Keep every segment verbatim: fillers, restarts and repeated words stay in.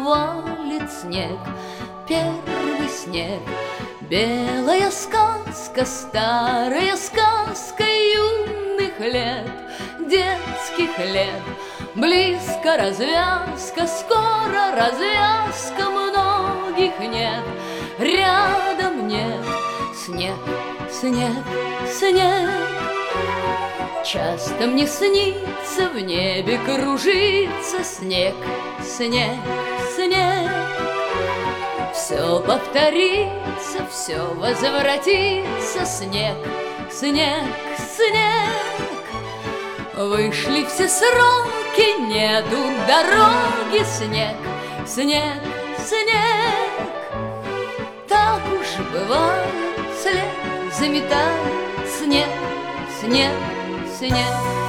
валит снег, первый снег. Белая сказка, старая сказка юных лет, детских лет. Близко развязка, скоро развязка, многих нет, рядом нет. Снег, снег, снег. Часто мне снится, в небе кружится снег, снег, снег. Все повторится, все возвратится, снег, снег, снег. Вышли все сроки, нету дороги, снег, снег, снег. Так уж бывает, след заметает снег, снег, снег.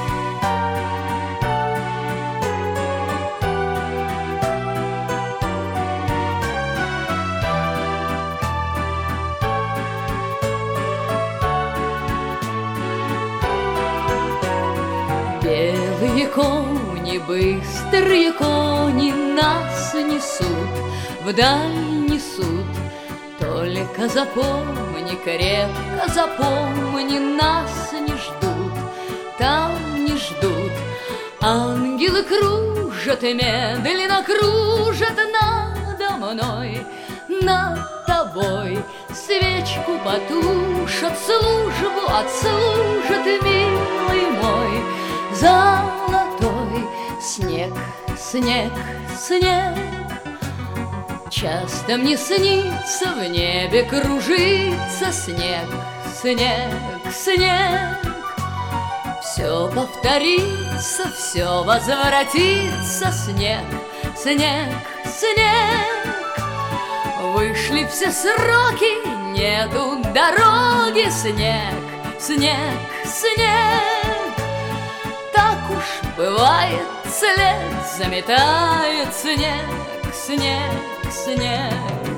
Белые кони, быстрые кони нас несут, вдаль несут. Только запомни, крепко запомни, нас не ждут, там не ждут. Ангелы кружат и медленно кружат надо мной, над тобой. Свечку потушат, службу отслужат, милый мой. Золотой снег, снег, снег. Часто мне снится, в небе кружится снег, снег, снег. Все повторится, все возвратится, снег, снег, снег. Вышли все сроки, нету дороги, снег, снег, снег. Так уж бывает, след заметает снег, снег, снег.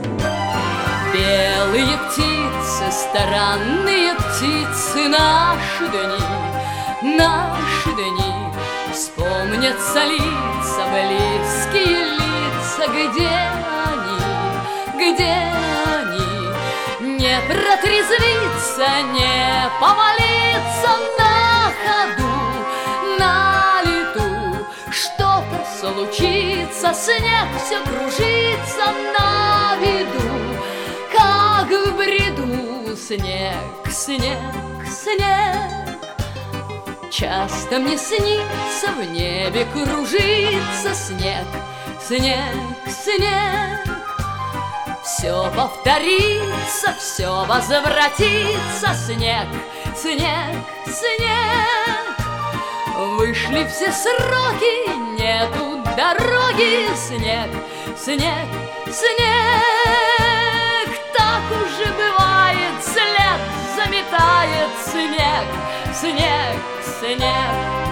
Белые птицы, странные птицы, наши дни, наши дни. Вспомнятся лица, близкие лица, где они, где они? Не протрезвиться, не повалиться на ходу, на лету. Что-то случится, снег все кружится на виду, как в бреду. Снег, снег, снег. Часто мне снится, в небе кружится снег, снег, снег. Все повторится, все возвратится, снег, снег, снег. Вышли все сроки, нету дороги, снег, снег, снег. Так уже бывает, след заметает снег, снег, снег.